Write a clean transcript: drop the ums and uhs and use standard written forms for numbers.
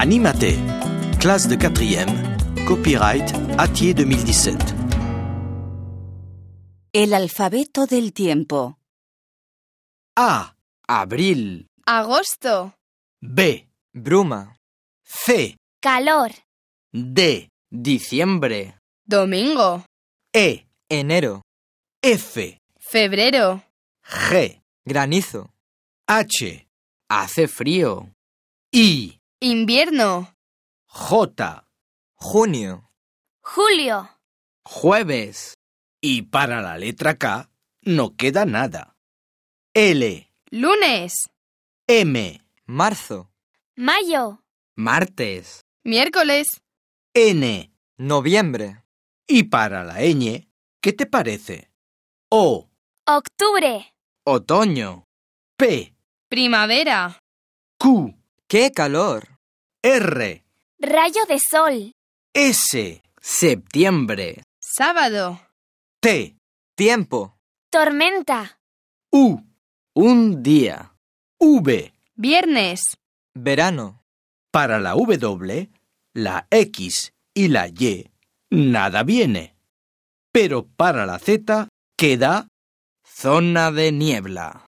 Animate. Classe de 4e. Copyright Atier 2017. El alfabeto del tiempo. A. Abril, Agosto, B. bruma, C. calor, D. diciembre, domingo, E. enero, F. febrero, G. granizo, H. hace frío, I. invierno, J. junio, julio, jueves, Y para la letra K no queda nada. L. lunes, M. marzo, mayo, martes, miércoles, N. noviembre, Y para la ñ, ¿qué te parece? O. octubre, otoño. P. primavera, Q. ¡Qué calor! R. rayo de sol, S. Septiembre, sábado, T. tiempo, tormenta, U. un día, V. viernes, verano, Para la W, la X y la Y, nada viene. Pero para la Z queda zona de niebla.